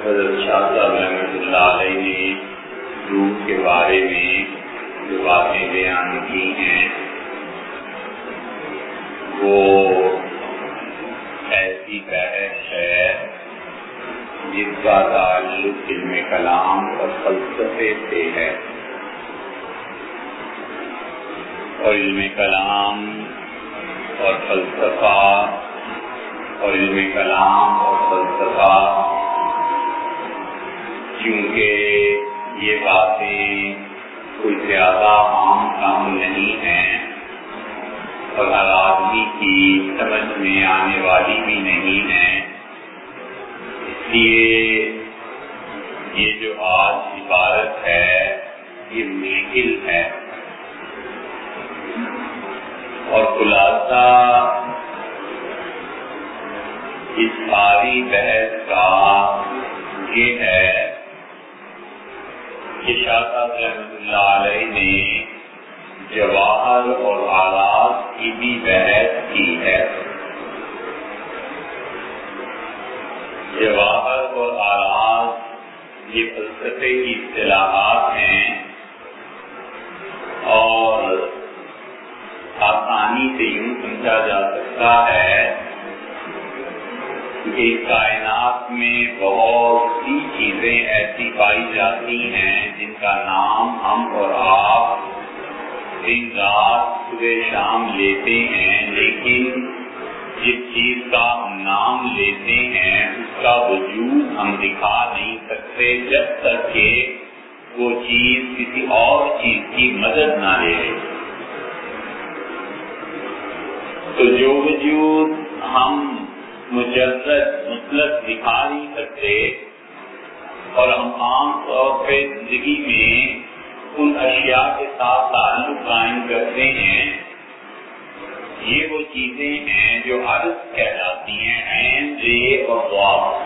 حضرت شاہ صاحب رحمۃ اللہ علیہ نے روح کے بارے میں جو باتیں بیان کی ہیں وہ ایسی بحث ہے جس کا تعلق علم کلام اور فلسفے سے ہے، اور علم کلام اور فلسفہ اور علم کلام اور فلسفہ کیونکہ یہ باتیں کوئی زیادہ عام کام نہیں ہیں اور ہر آدمی کی سمجھ میں آنے والی بھی نہیں ہے، اس لیے یہ جو آج عبارت ہے یہ مشکل ہے، اور خلاصہ اس ساری بحث کا یہ ہے کہ شاہ صاحب رحمۃ اللہ علیہ نے جواہر اور آراز کی بھی بحث کی ہے۔ جواہر اور آراز یہ فلسفے کی اصطلاحات ہیں اور آسانی سے یوں سمجھا جا سکتا ہے کہ کائنات میں بہت سی چیزیں ایسی پائی جاتی ہیں جن کا نام ہم اور آپ دن رات صبح شام لیتے ہیں، لیکن جس چیز کا ہم نام لیتے ہیں اس کا وجود ہم دکھا نہیں سکتے جب تک کہ وہ چیز کسی اور چیز کی مدد نہ لے۔ تو جو وجود ہم مجرد مطلق دکھا نہیں سکتے اور ہم عام طور پہ زندگی میں ان اشیاء کے ساتھ تعلق قائم کرتے ہیں، یہ وہ چیزیں ہیں جو عرض کہلاتی ہیں، عین، رے اور ضوابط،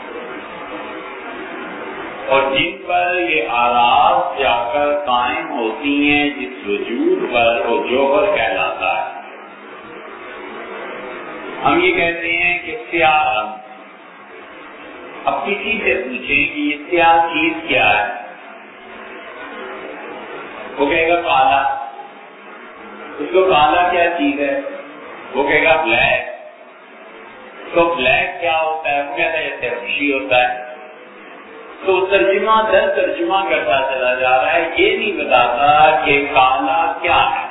اور جن پر یہ آراز جا کر قائم ہوتی ہیں، جس وجود پر وہ جوہر کہلاتا ہے۔ ہم یہ کہتے ہیں کہ سیاہ رنگ، اب کسی سے پوچھیں کہ یہ سیاہ چیز کیا ہے، وہ کہے گا کالا۔ اس کو کالا کیا چیز ہے؟ وہ کہے گا بلیک۔ تو بلیک کیا ہوتا ہے؟ وہ کہتا ہے جیسے خوشی ہوتا ہے۔ تو ترجمہ در ترجمہ کرتا چلا جا رہا ہے، یہ نہیں بتاتا کہ کالا کیا ہے۔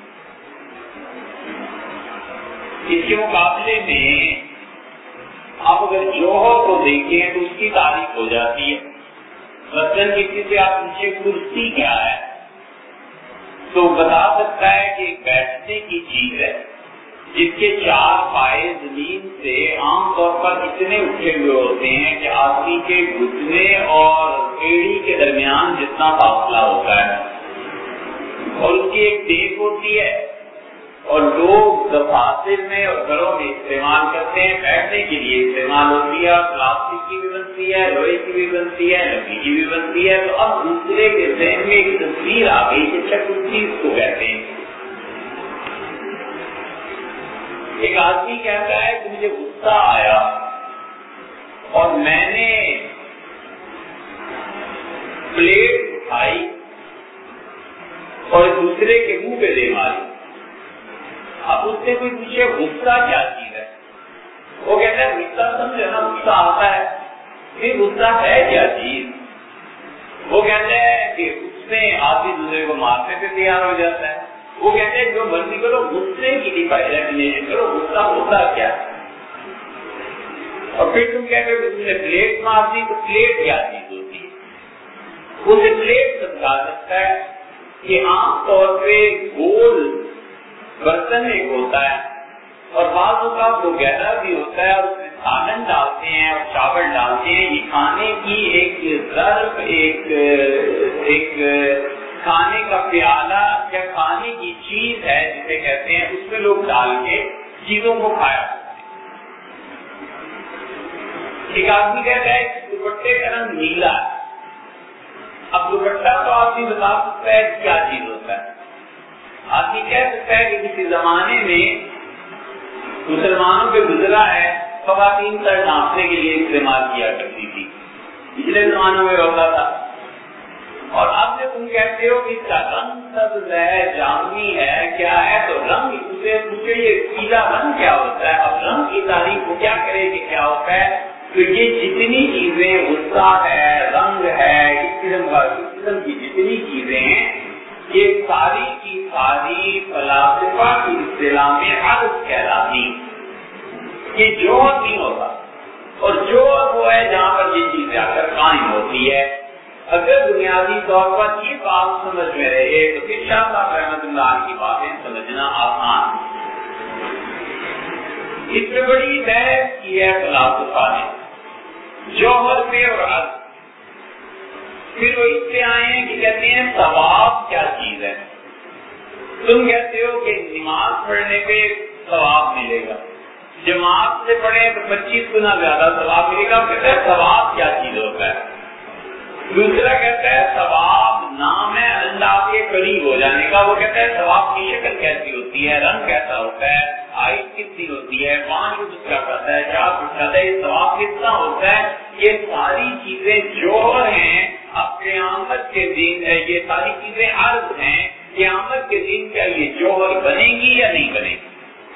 اس کے مقابلے میں آپ اگر جوہر کو دیکھیں تو اس کی تعریف ہو جاتی ہے۔ مثلاً کسی سے آپ پوچھیں کرسی کیا ہے تو بتا سکتا ہے کہ ایک بیٹھنے کی چیز ہے جس کے چار پائے زمین سے عام طور پر اتنے اٹھے ہوئے ہوتے ہیں کہ آدمی کے گھٹنے اور ایڑی کے درمیان جتنا فاصلہ ہوتا ہے، اور اس کی ایک ٹیپ ہوتی ہے، اور لوگ دفاتر میں اور گھروں میں استعمال کرتے ہیں، بیٹھنے کے لیے استعمال ہوتی ہے، پلاسٹک کی بھی بنتی ہے، لوہے کی بھی بنتی ہے، لکڑی کی بھی بنتی ہے۔ تو اب دوسرے کے ذہن میں ایک تصویر آ گئی کہ چکرسی اس کو کہتے ہیں۔ ایک آدمی کہتا ہے کہ مجھے غصہ آیا اور میں نے پلیٹ اٹھائی اور دوسرے کے منہ پہ دے ماری۔ اب اس سے کوئی پوچھے غصہ کیا چیز ہے، وہ کہتا ہے غصہ سمجھے نا، غصہ آتا ہے، پھر غصہ ہے کیا چیز؟ وہ کہتے ہیں کہ اس میں آدمی دوسرے کو مارنے پہ تیار ہو جاتا ہے۔ وہ کہتے ہیں جو مرضی کرو، غصے کی ڈیفینیشن کرو، غصہ ہوتا کیا؟ اور پھر تم کہتے ہو تم نے پلیٹ مار دی، تو پلیٹ کیا چیز ہوتی ہے؟ اسے پلیٹ سمجھا سکتا ہے کہ عام طور پہ گول برتن ایک ہوتا ہے اور بعض اوقات وہ گہرا بھی ہوتا ہے اور اس میں سالن ڈالتے ہیں اور چاول ڈالتے ہیں۔ یہ کھانے کی ایک ظرف، ایک کھانے کا پیالہ یا کھانے کی چیز ہے جسے کہتے ہیں، اس میں لوگ ڈال کے چیزوں کو کھایا کرتے ہیں۔ ایک آدمی کہتا ہے کہ دوپٹے کا رنگ نیلا ہے۔ اب دوپٹہ تو آدمی بتا سکتا ہے کیا چیز ہوتا ہے۔ آدمی کہہ سکتا ہے کہ کسی زمانے میں مسلمانوں پہ گزرا ہے، خواتین سر ڈھانپنے کے لیے استعمال کیا کرتی تھی، پچھلے زمانوں میں ہوتا تھا. اور اب جب تم کہتے ہو کہ اس کا رنگ سبز ہے، جامنی ہے، کیا ہے، تو رنگ اسے پوچھے یہ پیلا رنگ کیا ہوتا ہے. اب رنگ کی تعریف کو کیا کرے کہ کیا ہوتا ہے. تو یہ جتنی چیزیں غصہ ہے، رنگ ہے، اس قسم کی جتنی چیزیں ہیں، یہ ساری کی ساری فلاسفہ کی اصطلاح میں عرض کہلاتی. یہ جوہر نہیں ہوتا، اور جوہر وہ ہے جہاں پر یہ چیزیں آ کر قائم ہوتی ہے. اگر بنیادی طور پر یہ بات سمجھ میں رہے تو پھر شاہ صاحب رحمۃ اللہ کی باتیں سمجھنا آسان. اس میں بڑی بحث کی ہے فلاسفہ نے جوہر پہ اور عرض. پھر وہ اس پہ آئے ہیں کہ کہتے ہیں ثواب کیا چیز ہے. تم کہتے ہو کہ نماز پڑھنے پہ ثواب ملے گا، جماعت سے پڑھیں تو 25 گنا زیادہ ثواب ملے گا. کہتے ہیں ثواب کیا چیز ہوتا ہے. دوسرا کہتا ہے ثواب نام ہے اللہ کے قریب ہو جانے کا. وہ کہتا ہے ثواب کی شکل کیسی ہوتی ہے، رنگ کیسا ہوتا ہے، آئس کتنی ہوتی ہے، پانچ کچھ کیا کرتا ہے، چار کچھ کرتا ہے، یہ ثواب کتنا ہوتا ہے. یہ ساری چیزیں جوہر ہیں. اب قیامت کے دن یہ ساری چیزیں عرض ہیں. قیامت کے دن کیا یہ جوہر بنے گی یا نہیں بنے گی.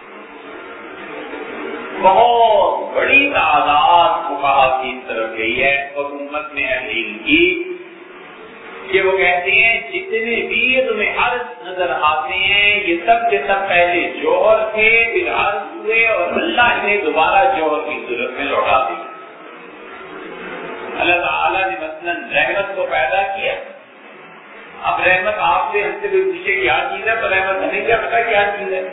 بہت بڑی تعداد فقہا کی طرف گئی ہے اور امت میں اہل علم کی کہ وہ کہتے ہیں جتنے بھی تمہیں عرض نظر آتے ہیں یہ سب کے سب پہلے جوہر تھے، پھر عرض ہوئے اور اللہ نے دوبارہ جوہر کی صورت میں لوٹا دی. اللہ تعالیٰ نے مثلاً رحمت کو پیدا کیا. اب رحمت آپ سے ہم سے کوئی پوچھے کیا چیز ہے تو رحمت ہمیں کیا پتا کیا چیز ہے.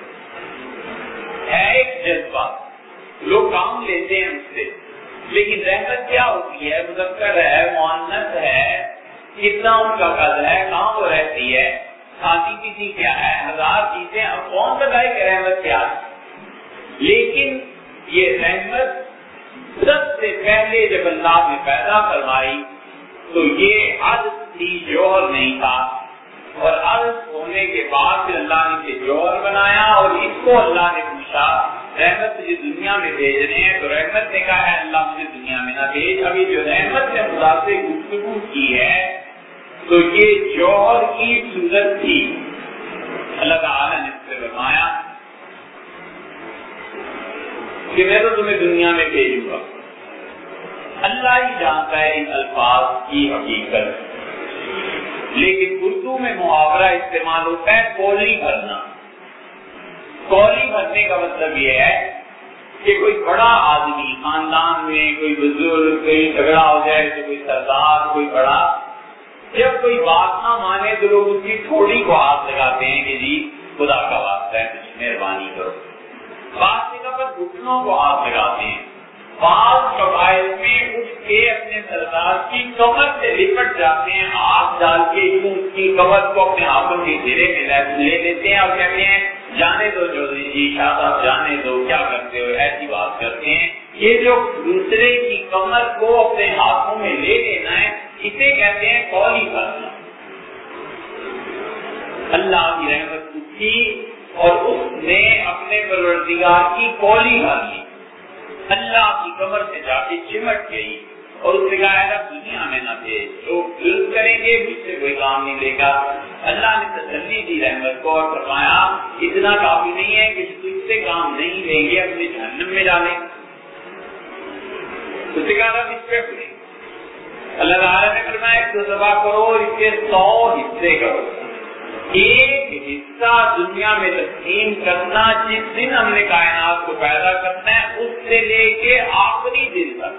ایک جذبہ لوگ کام لیتے ہیں اس سے، لیکن رحمت کیا ہوتی ہے، مذکر ہے، مؤنث ہے، کتنا ان کا قد ہے، کہاں وہ رہتی ہے، کھاتی پیتی کیا ہے، ہزار چیزیں. اب کون بتائے کہ رحمت کیا ہے. لیکن یہ رحمت سب سے پہلے جب اللہ نے پیدا فرمائی تو یہ عرض تھی، جوہر نہیں تھا. اور عرض ہونے کے بعد پھر اللہ نے اسے جوہر بنایا اور اس کو اللہ نے پوچھا رحمت تجھے دنیا میں بھیجنے ہیں، تو رحمت نے کہا ہے اللہ مجھے دنیا میں نہ بھیج. ابھی جو رحمت نے خدا سے گفتگو کی ہے تو یہ جوہر کی صورت تھی. اللہ تعالیٰ نے اس سے فرمایا کہ میں تو تمہیں دنیا میں بھیجوں گا. اللہ ہی جانتا ہے ان الفاظ کی حقیقت. لیکن اردو میں محاورہ استعمال ہوتا ہے کولی بھرنا. کولی بھرنے کا مطلب یہ ہے کہ کوئی بڑا آدمی خاندان میں، کوئی بزرگ، کوئی جھگڑا ہو جائے تو کوئی سردار، کوئی بڑا، جب کوئی بات نہ مانے تو لوگ اس کی تھوڑی کو ہاتھ لگاتے ہیں کہ جی خدا کا واسطہ ہے کچھ مہربانی کرو. بات جگہ پر گھٹنوں کو ہاتھ لگاتے ہیں. بعض قبائل میں اٹھ کے اپنے سردار کی کمر سے لپٹ جاتے ہیں، ہاتھ ڈال کے اس کی کمر کو اپنے ہاتھوں کے گھیرے میں لے لیتے ہیں اور کہتے ہیں جانے دو چودھری جی، شاہ صاحب جانے دو، کیا کرتے ہو، ایسی بات کرتے ہیں. یہ جو دوسرے کی کمر کو اپنے ہاتھوں میں لے لینا ہے اسے کہتے ہیں کولی کرنا. اللہ کی رحمت تھی اور اس نے اپنے پروردگار کی کولی کر لی. اللہ کی کمر سے جا کے چمٹ گئی اور اس نے کہا ہے دنیا میں نہ بھیج، لوگ ظلم کریں گے مجھ سے کوئی کام نہیں لے گا. اللہ نے تسلی دی رحمت کو اور فرمایا اتنا کافی نہیں ہے کہ تجھ سے کام نہیں لیں گے، اپنے جہنم میں ڈالیں. اس نے کہا رب اس پہ پڑے. اللہ تعالیٰ نے فرمایا اس کو ذبح کرو اور اس کے 100 حصے کرو. ایک حصہ دنیا میں تقسیم کرنا جس دن ہم نے کائنات کو پیدا کرنا ہے اس سے لے کے آخری دن تک.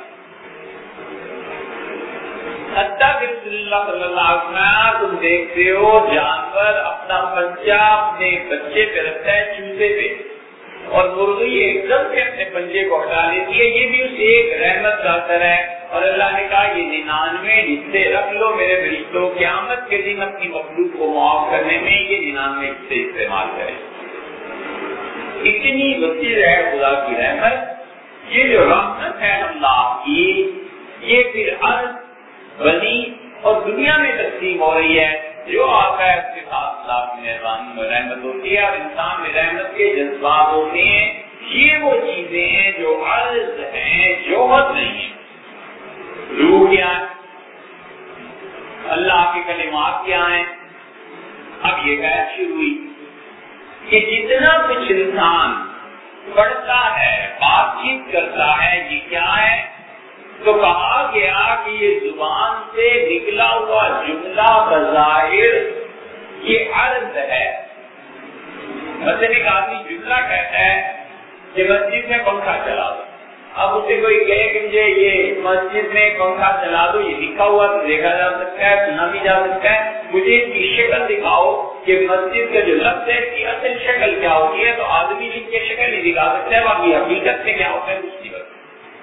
حتیٰ کہ رسول اللہ صلی اللہ علیہ وسلم تم دیکھتے ہو جانور اپنا پنجہ اپنے بچے پہ رکھتا ہے، چوزے پہ، اور مرغی ایک دم سے اپنے پنجے کو ہٹا لیتی ہے. یہ بھی اس ایک رحمت کا اثر ہے. اور اللہ نے کہا یہ 99 حصے رکھ لو میرے فرشتوں، قیامت کے دن اپنی مخلوق کو معاف کرنے میں یہ 99 حصے استعمال کریں. اتنی وسیع ہے خدا کی رحمت. یہ جو رحمت ہے اللہ کی یہ پھر عرض بنی اور دنیا میں تقسیم ہو رہی ہے. جو آتا ہے اس کے ساتھ اللہ کی مہربانی اور رحمت ہوتی ہے اور انسان میں رحمت کے جذبات ہوتے ہیں. یہ وہ چیزیں ہیں جو عرض ہیں، جوہر نہیں ہے. روح کیا ہے، اللہ کے کلمات کیا ہیں. اب یہ بحث شروع ہوئی کہ جتنا کچھ انسان پڑھتا ہے، بات چیت کرتا ہے، یہ کیا ہے؟ تو کہا گیا کہ یہ زبان سے نکلا ہوا جملہ بظاہر یہ عرض ہے. مثلا ایک آدمی جملہ کہتا ہے کہ مسجد میں پنکھا چلا دو. اب اسے کوئی کہے کہ مجھے یہ مسجد میں پنکھا چلا دو، یہ لکھا ہوا تو دیکھا جا سکتا ہے، سنا بھی جا سکتا ہے، مجھے اس کی شکل دکھاؤ کہ مسجد کا جو لفظ ہے اس کی اصل شکل کیا ہوتی ہے. تو آدمی لکھ کے شکل نہیں دکھا سکتا ہے، باقی حقیقت میں کیا ہوتا ہے اس کی بات.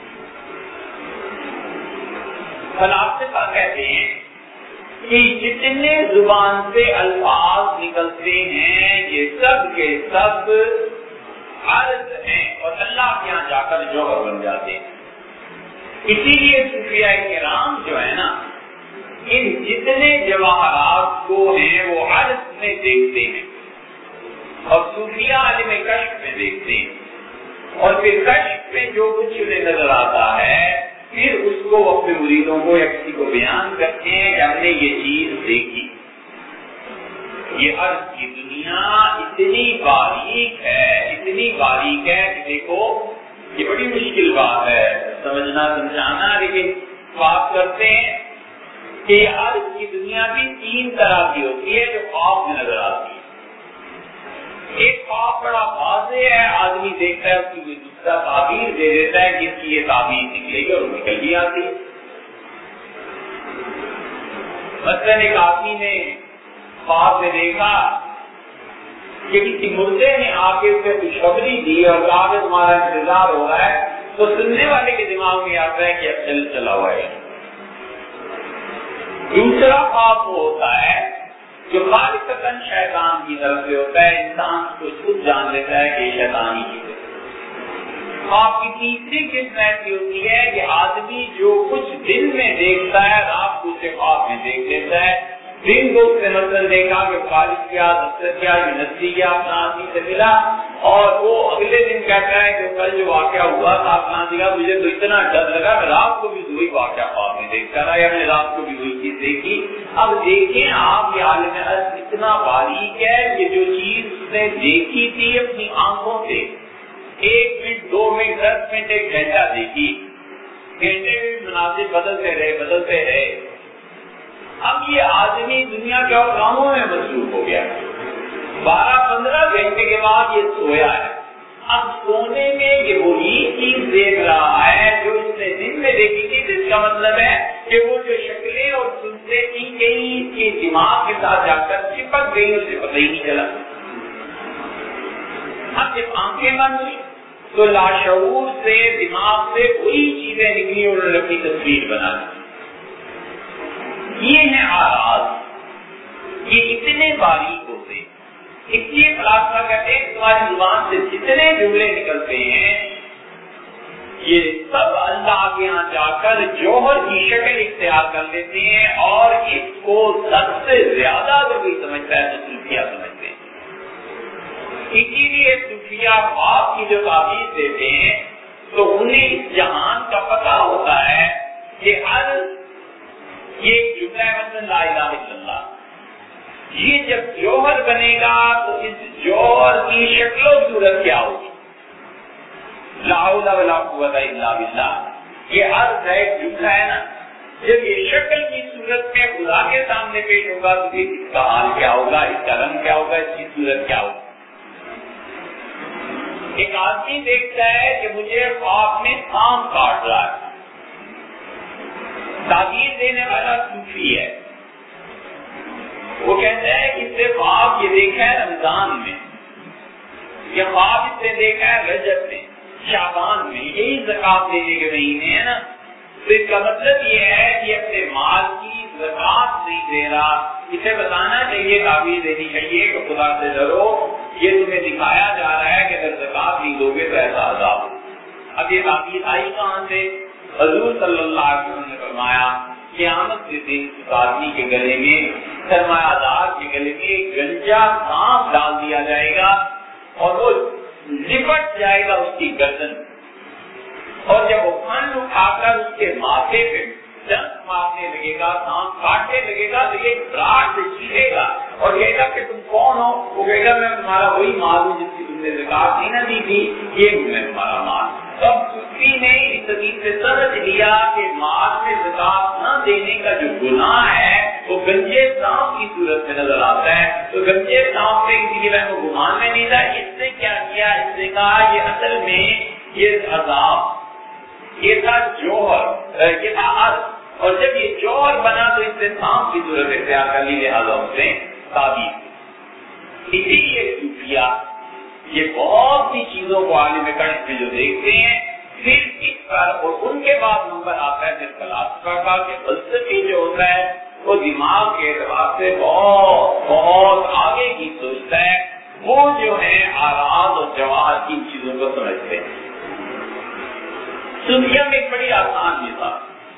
فلاسفہ کہتے ہیں کہ جتنے زبان سے الفاظ نکلتے ہیں یہ سب کے سب عرض ہیں اور اللہ کے یہاں جا کر جوہر بن جاتے ہیں. اسی لیے صوفیاء کرام جو ہے نا، ان جتنے جواہرات کو ہیں وہ عرض میں دیکھتے ہیں اور صوفیاء عالم کشف میں دیکھتے ہیں، اور پھر کشف میں جو کچھ انہیں نظر آتا ہے پھر اس کو وہ اپنے مریدوں کو یا کسی کو بیان کرتے ہیں کہ ہم نے یہ چیز دیکھی. یہ عرض کی دنیا اتنی باریک ہے کہ دیکھو یہ بڑی مشکل بات ہے سمجھنا سمجھانا، لیکن بات کرتے ہیں کہ یہ عرض کی دنیا بھی 3 طرح کی ہوتی ہے جو خواب میں نظر آتی ہے. ایک خواب بڑا واضح ہے، آدمی دیکھتا ہے اس کی کوئی دوسرا تعبیر دے دیتا ہے جس کی یہ تعبیر نکلے گی اور نکل بھی آتی ہے. مثلا ایک آدمی نے خواب میں دیکھا کہ کسی مردے نے آ کے اسے خوشخبری دی اور کہا کہ تمہارا انتظار ہو رہا ہے، تو سننے والے کے دماغ میں آتا ہے کہ اب چلا ہوا ہے. دوسرا خواب وہ ہوتا ہے جو خالصتاً شیطان کی طرف سے ہوتا ہے، انسان کو خود جان لیتا ہے کہ شیطان ہی کی. خواب کی تیسری قسم ایسی ہوتی ہے کہ آدمی جو کچھ دن میں دیکھتا ہے رات کو اسے خواب میں دیکھ لیتا ہے. دن کو اس نے مثلا دیکھا کہ خالص کیا، دفتر کیا، یونیورسٹی کیا، اپنا آدمی سے ملا، اور وہ اگلے دن کہتا ہے کہ کل جو واقعہ ہوا تھا اپنا دیا، مجھے تو اتنا ڈر لگا کہ رات کو بھی وہی واقعہ خواب میں دیکھتا رہا، یا میں نے رات کو بھی وہی چیز دیکھی. اب دیکھیں آپ یہ عالم عرض اتنا باریک ہے کہ جو چیز اس نے دیکھی تھی اپنی آنکھوں سے 1 منٹ 2 منٹ 10 منٹ 1 گھنٹہ دیکھی، گھنٹے میں مناظر بدلتے رہے. اب یہ آدمی دنیا کے اور کاموں میں مصروف ہو گیا، 12-15 گھنٹے کے بعد یہ سویا ہے. اب سونے میں یہ وہی چیز دیکھ رہا ہے جو اس نے دن میں دیکھی تھی. جس کا مطلب ہے کہ وہ جو شکلیں اور سنتے تھی کہیں اس کے دماغ کے ساتھ جا کر چپک گئی، اسے پتہ ہی نہیں چلا. اب جب آنکھیں بند ہوئی تو لاشعور سے دماغ سے وہی چیزیں نکلی اور انہوں نے اپنی تصویر بنا دی. یہ ہیں آراز، یہ اتنے باریک ہوتے. اس لیے فلاسفہ کہتے ہیں تمہاری زبان سے جتنے جملے نکلتے ہیں یہ سب اللہ کے یہاں جا کر جوہر کی شکل اختیار کر لیتے ہیں، اور اس کو سب سے زیادہ اگر کوئی سمجھتا ہے تو صوفیاء سمجھتے ہیں. اسی لیے صوفیاء خواب کی جو تعبیر دیتے ہیں تو انہیں اس جہان کا پتہ ہوتا ہے کہ ہر یہ جملہ مثلا لا الہ الا اللہ، یہ جب جوہر بنے گا تو اس جوہر کی شکل و صورت کیا ہوگی؟ لا حول ولا قوت الا باللہ. یہ عرض ہے، جملہ ہے نا. جب یہ شکل کی صورت میں خدا کے سامنے پیش ہوگا تو اس کا حال کیا ہوگا، اس کا رنگ کیا ہوگا، اس کی صورت کیا ہوگی. ایک آدمی دیکھتا ہے کہ مجھے خواب میں سانپ کاٹ رہا ہے. تعبیر دینے والا صوفی ہے، وہ کہتا ہے کہ اس سے خواب یہ دیکھا ہے رمضان میں، یہ خواب اس سے دیکھا ہے رجب میں، شعبان میں، یہی زکات دینے کے مہینے ہیں نا. تو اس کا مطلب یہ ہے کہ اپنے مال کی زکات نہیں دے رہا. اسے بتانا چاہیے، تعبیر دینی چاہیے کہ خدا سے ڈرو، یہ تمہیں دکھایا جا رہا ہے کہ اگر زکات نہیں دو گے تو ایسا عذاب ہو. اب یہ تعبیر آئی کہاں سے؟ حضور صلی اللہ علیہ وسلم نے فرمایا قیامت کے دن اس آدمی کے گلے میں، سرمایہ دار کے گلے میں ایک گنجا سانپ ڈال دیا جائے گا اور وہ لپٹ جائے گا اس کی گردن، اور جب وہ پھن اٹھا کر اس کے ماتھے پہ ڈنک مارنے لگے گا، سانپ کاٹنے لگے گا تو یہ گھبراہٹ سے چیخے گا اور کہے گا کہ تم کون ہو؟ وہ کہے گا میں تمہارا وہی مال ہوں جس کی تم نے زکات نہیں نہ دی تھی، یہ میں تمہارا مال۔ تب صوفی نے اس حدیث سے سمجھ لیا کہ مال میں زکات نہ دینے کا جو گناہ ہے وہ گنجے سانپ کی صورت میں نظر آتا ہے۔ تو گنجے سانپ نے کسی کے کو گمان میں نہیں تھا، اس نے کیا کیا، اس نے کہا یہ اصل میں یہ عذاب، یہ تھا جوہر، یہ تھا عرض، اور جب یہ جوہر بنا تو اس نے سانپ کی صورت اختیار کر لی، لہٰذا اس نے تعبیر۔ اسی لیے صوفیہ یہ بہت سی چیزوں کو عالم کشف میں جو دیکھتے ہیں، پھر اس پر اور ان کے بعد نمبر آتا ہے پھر فلاسفہ کا کہ فلسفی جو ہوتا ہے وہ دماغ کے اعتبار سے بہت بہت آگے کی سوچتا ہے، وہ جو ہے آراز اور جواہر کی چیزوں کو سمجھتے ہیں۔ صوفیہ میں ایک بڑی آسان مثال،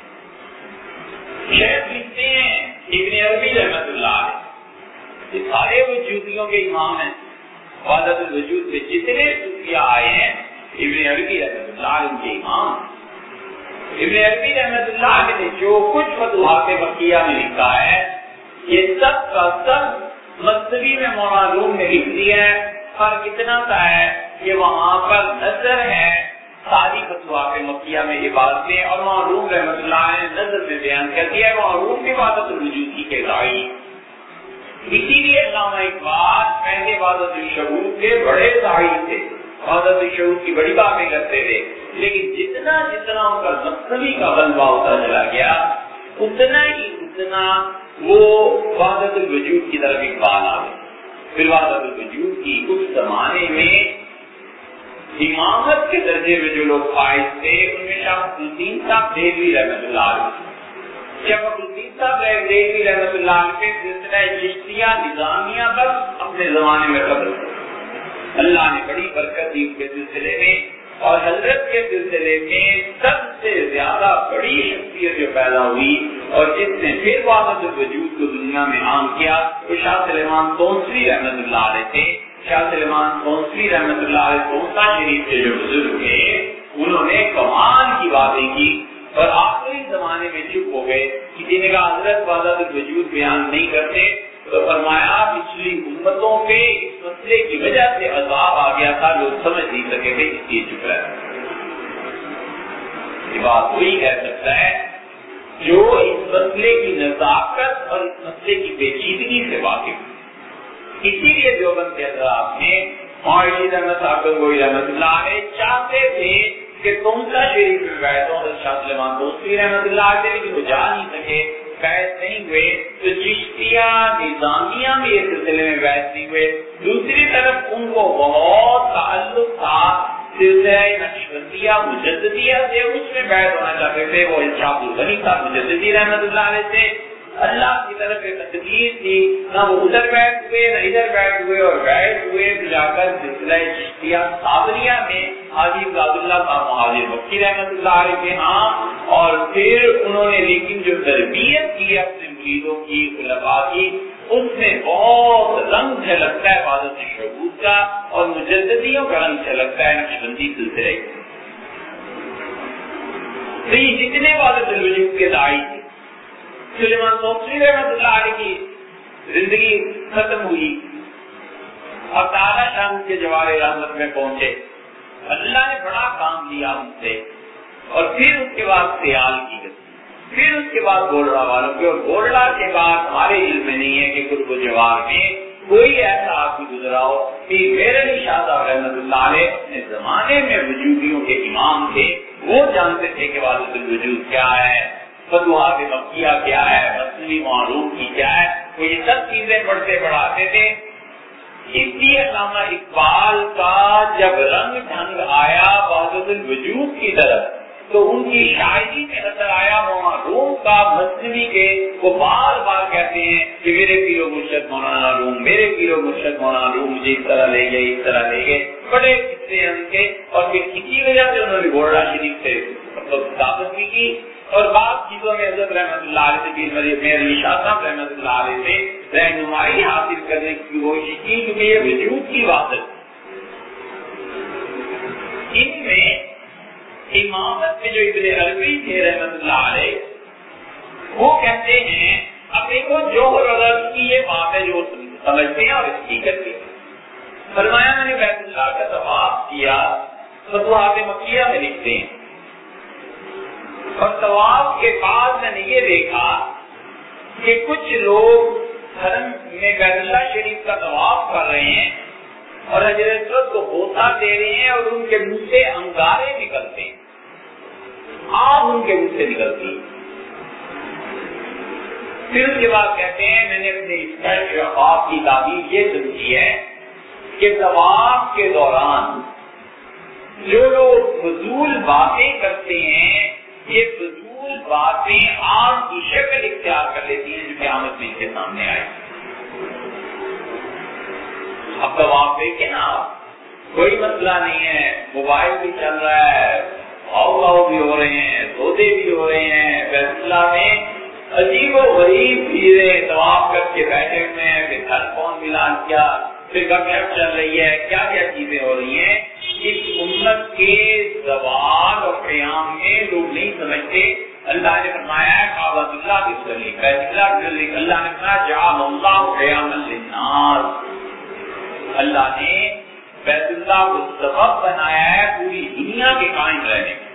شیخ لکھتے ہیں ابن عربی رحمۃ اللہ علیہ، یہ سارے وجودیوں کے امام ہیں، وحدت الوجود میں جتنے صوفیہ آئے ہیں ابن عربی رحمۃ اللہ علیہ کے امام۔ ابن عربی رحمۃ اللہ علیہ نے جو کچھ فتوحات مکیہ میں لکھا ہے یہ سب کا سب مصنوی میں مولانا روم نے لکھ دیا ہے۔ فرق اتنا سا ہے کہ وہاں پر نظر ہے ساری فتوحات مکیہ میں یہ باتیں، اور وہاں روم رحمۃ اللہ علیہ نے نظر میں بیان کر دیا ہے، وہاں روم بھی وحدت الوجود کی داعی۔ اسی لیے علامہ اقبال پہلے وحدت الشعور کے بڑے داعی تھے، وحدت الشعور کی بڑی باتیں کرتے تھے، لیکن جتنا جتنا ان کا مصنوی کا غلبہ ہوتا چلا گیا اتنا وہ وحدت الوجود کی طرف اقبال آ گئے۔ پھر وحدت الوجود کی اس زمانے میں امامت کے درجے میں جو لوگ فائز تھے ان میں شاہ الدین صاحب دہلوی رحمۃ اللہ علیہ، شاہ الدین صاحب دہلوی رحمۃ اللہ علیہ کے سلسلہ چشتیہ نظامیہ پر اپنے زمانے میں قبل، اللہ نے بڑی برکت دی ان کے سلسلے میں، اور حضرت کے سلسلے میں سب سے زیادہ بڑی شخصیت جو پیدا ہوئی اور جس نے پھر وحدت الوجود کو دنیا میں عام کیا وہ شاہ سلیمان تونسوی رحمۃ اللہ علیہ تھے۔ شاہ سلیمان تونسوی رحمۃ اللہ علیہ تونسا شریف کے جو بزرگ تھے انہوں نے کمال کی باتیں کی اور آخری زمانے میں چپ ہو گئے۔ کسی نے کہا حضرت وحدت الوجود بیان نہیں کرتے تو فرمایا پچھلی امتوں پہ اس مسئلے کی وجہ سے عذاب آ گیا تھا، لوگ سمجھ نہیں سکے تھے، اس لیے چپ رہے۔ یہ بات وہی کہہ سکتا ہے جو اس مسئلے کی نزاکت اور اس مسئلے کی پیچیدگی سے واقف۔ اسی لیے دیوبند کے حضرات نے معاشی رحمت گوئی رحمت اللہ علیہ چاہتے تھے کہ تونسا شریف میں بیٹھوں حضرت شاہ سلیمان تونسوی رحمت اللہ علیہ، لیکن وہ جا نہیں سکے، بیعت نہیں ہوئے، تو چشتیہ نظامیہ میں اس سلسلے میں بیعت نہیں ہوئے۔ دوسری طرف ان کو بہت تعلق تھا سلسلہ نقشبندیہ مجددیہ سے، اس میں بیعت ہونا چاہتے تھے، وہ شاہ عبدالغنی صاحب مجددی رحمت اللہ علیہ سے۔ اللہ کی طرف ایک تقدیر تھی، نہ وہ ادھر بیٹھ ہوئے نہ ادھر بیٹھ ہوئے، اور بیٹھ ہوئے تو جا کر سلسلہ چشتیہ صابریہ میں حاجی عبد اللہ صاحب مہاجر مکی رحمت اللہ علیہ کے ہاں، اور پھر انہوں نے لیکن جو تربیت کی اپنے مریدوں کی علماء کی، اس میں بہت رنگ جھلکتا ہے وحدت الشعور کا، اور مجددیوں کا رنگ جھلکتا ہے نقشبندی سلسلے۔ تو یہ جتنے وحدت الوجود کے داعی تھے، سلیمان تونسوی رحمۃ اللہ علیہ کی زندگی ختم ہوئی، اب تعالیٰ شان کے جوار رحمت میں پہنچے، اللہ نے بڑا کام لیا ان سے، اور پھر اس کے بعد سیال کی گئی، پھر اس کے بعد گولڑا والوں کے، اور گولڑا کے بعد ہمارے علم میں نہیں ہے کہ قطب و جوار میں کوئی ایسا آدمی گزرا ہو کہ میرے شاہ صاحب رحمۃ اللہ علیہ اپنے زمانے میں وجودیوں کے امام تھے، وہ جانتے تھے کہ وحدت الوجود کیا ہے، فتوحات مکیہ کیا ہے، مصنوی معروف کی کیا ہے، وہ یہ سب چیزیں پڑھتے پڑھاتے تھے۔ اس لیے علامہ اقبال کا جب رنگ ڈھنگ آیا وحدت الوجود کی طرف تو ان کی شاعری میں نظر آیا وہاں روم کا مصنوی کے، وہ بار بار کہتے ہیں کہ میرے پیرو مرشد مولانا روم، میرے پیرو مرشد مولانا روم مجھے اس طرح لے گئے، اس طرح لے گئے، بڑے قصے ان کے، اور پھر کسی وجہ سے انہوں نے گولڑا شریف سے دعوت بھی کی، اور بعض چیزوں میں حضرت رحمت اللہ علیہ سے پیر علی شاہ صاحب رحمت اللہ علیہ سے رہنمائی حاصل کرنے کی کوشش کی، کیونکہ یہ وجود کی وحدت۔ ان میں امامت میں جو ابن عربی تھے رحمت اللہ علیہ، وہ کہتے ہیں اپنے کو جوہر اور عرض کی یہ بات ہے جو سمجھتے ہیں اور اس کی کرتے ہیں. فرمایا میں نے بیت اللہ کا طواف کیا. فتوحات مکیہ میں لکھتے ہیں اور طواف کے بعد میں نے یہ دیکھا کہ کچھ لوگ حرم میں بیت اللہ شریف کا طواف کر رہے ہیں اور حجر اسود کو بوسہ دے رہے ہیں اور ان کے منہ سے انگارے نکلتے ہیں, آگ ان کے منہ سے نکلتی ہے. پھر اس کے بعد کہتے ہیں میں نے اپنے اس طواف کی تعبیر یہ سمجھی ہے کہ طواف کے دوران جو لوگ فضول باتیں کرتے ہیں یہ فضول باتیں آگ کی شکل اختیار کر لیتی ہیں جو قیامت میں ان کے سامنے آئے. اب طواف دیکھیں نا, کوئی مسئلہ نہیں ہے, موبائل بھی چل رہا ہے, ہاؤ بھی ہو رہے ہیں, سودے بھی ہو رہے ہیں, بیت اللہ میں عجیب و غریب چیزیں طواف کر کے بیٹھے ہوئے ہیں, پھر ہیڈ فون ملان کیا, پھر گپ چل رہی ہے, کیا کیا چیزیں ہو رہی ہیں. اس امت کے زوال اور قیام میں لوگ نہیں سمجھتے. اللہ نے فرمایا ہے کعبۃ اللہ کی متعلق, بیت اللہ کے متعلق اللہ نے فرمایا جعل اللہ قیاما للناس, اللہ نے بیت اللہ کو سبب بنایا ہے پوری دنیا کے قائم رہنے میں.